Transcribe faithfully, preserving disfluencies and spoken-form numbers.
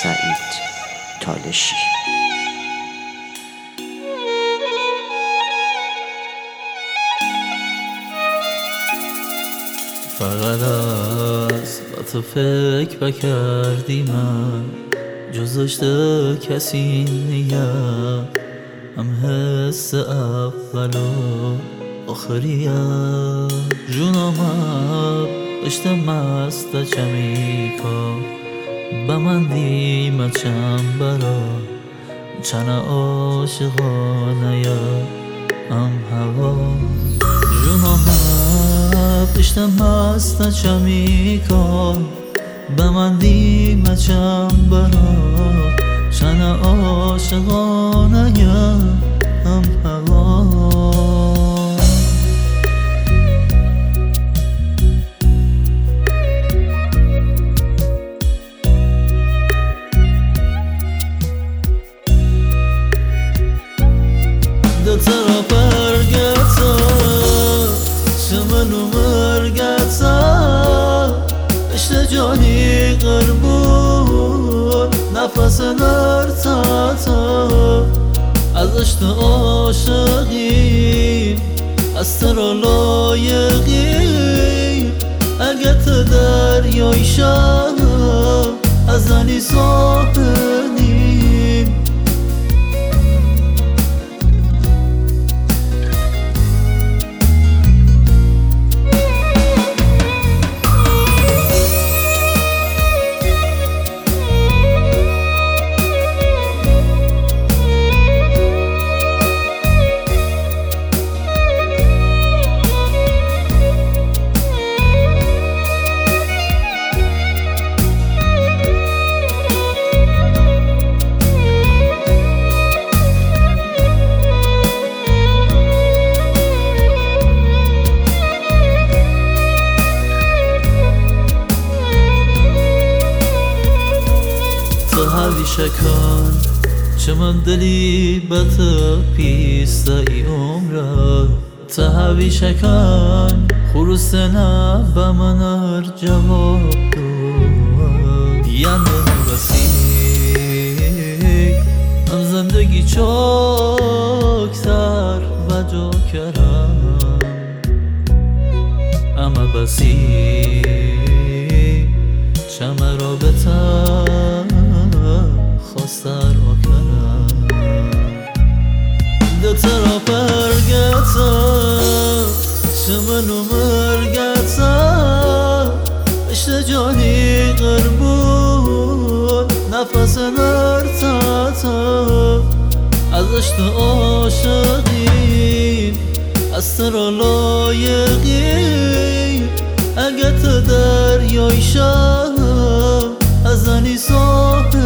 سعید تالشی. فقط از با تو فکر بکردی من جزشته کسی نیم، هم حس اول و آخریم. جونم داشته مست چمی کن با من دیم چند برا چند عاشقانه هم هوا. جونم داشته مست چمی کن با من دیم چند برا چند عاشقانه هم هوا. دو طرف برگتا شمنو مرگتا اشت جانی قربون نفس نرتاتا از اشت عاشقی از ترا لایقی اگه تو دریای شم از زنی ساحلی. همیشه کن چه من دلی بط پیسته ای عمره تا همیشه کن خروس نه به من هر جواب دو یعنی بسی هم زندگی چاکتر و جا کرم اما بسی چمه را بتر خواستر آکرم دو طرف برگتا شمنو مرگتا اشت جانی قربون نفس نرتاتا از اشت عاشقی از ترا لایقی اگه تو دریای شم از زنی ساحلی.